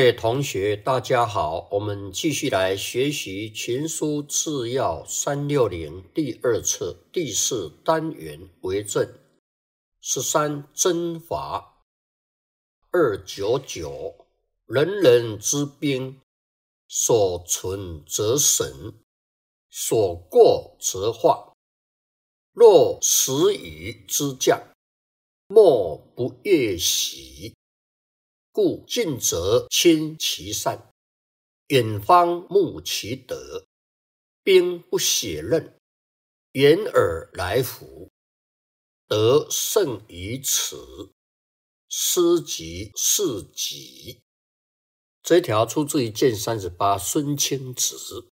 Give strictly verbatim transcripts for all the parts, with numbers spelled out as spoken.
位同学大家好，我们继续来学习群书治要三六零第二册第四单元为政十三征伐二九九人人之兵，所存则省，所过则化。若十余之将，莫不悦喜，故近则亲其善，远方慕其德。兵不血刃，掩耳来服，得胜于此，失即是己。这一条出自于卷三十八孙清子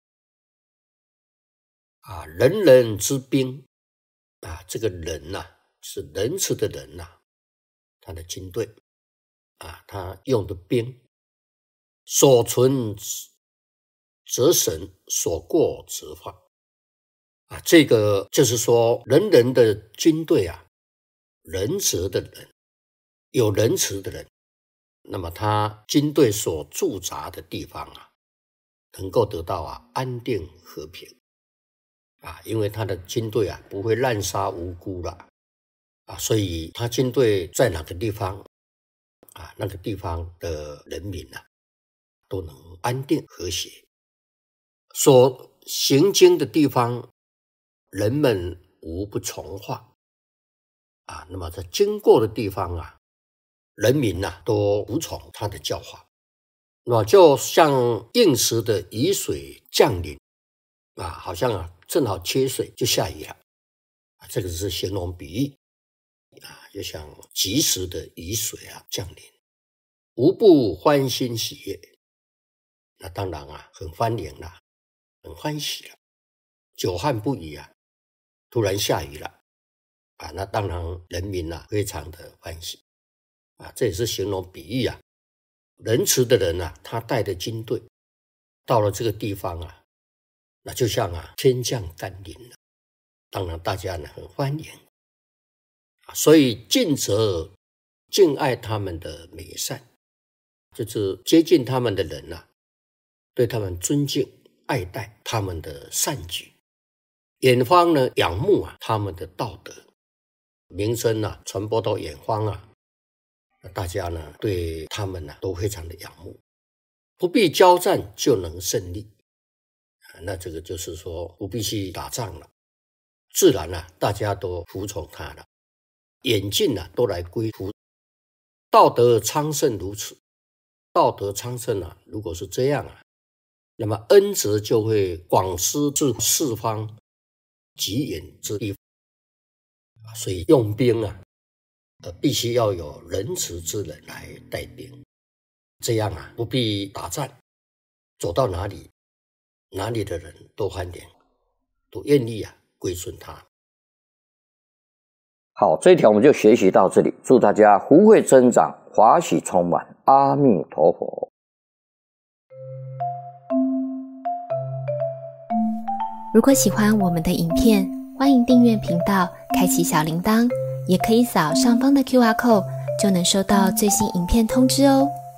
啊，人人之兵啊，这个人呐、啊、是仁慈的人呐、啊，他的军队啊，他用的兵，所存则省，所过则化啊，这个就是说，人人的军队啊，仁慈的人，有仁慈的人，那么他军队所驻扎的地方啊，能够得到啊安定和平啊，因为他的军队啊不会滥杀无辜了啊，所以他军队在哪个地方啊，那个地方的人民啊都能安定和谐。所行经的地方，人们无不从化啊，那么在经过的地方啊，人民啊都服从他的教化。那么就像应时的雨水降临啊，好像啊正好缺水就下雨了啊，这个是形容比喻啊，就像及时的雨水啊降临，无不欢欣喜悦。那当然啊，很欢迎了，很欢喜了。久旱不雨啊，突然下雨了啊，那当然人民啊非常的欢喜啊，这也是形容比喻啊。仁慈的人啊，他带着军队到了这个地方啊，那就像啊天降甘霖了，当然大家呢很欢迎啊，所以近则敬爱他们的美善，就是接近他们的人啊，对他们尊敬爱戴他们的善举，远方呢仰慕啊他们的道德，名声啊传播到远方啊，大家呢对他们呢都非常的仰慕，不必交战就能胜利啊，那这个就是说不必去打仗了，自然啊大家都服从他了，远近啊都来归服。道德昌盛如此，道德昌盛啊，如果是这样啊，那么恩泽就会广施至四方极远之地，所以用兵啊呃，必须要有仁慈之人来带兵，这样啊，不必打仗，走到哪里，哪里的人都欢迎，都愿意啊归顺他。 好，这一条我们就学习到这里，祝大家福慧增长，华喜充满，阿弥陀佛。 如果喜欢我们的影片，欢迎订阅频道，开启小铃铛，也可以扫上方的 Q R code， 就能收到最新影片通知哦。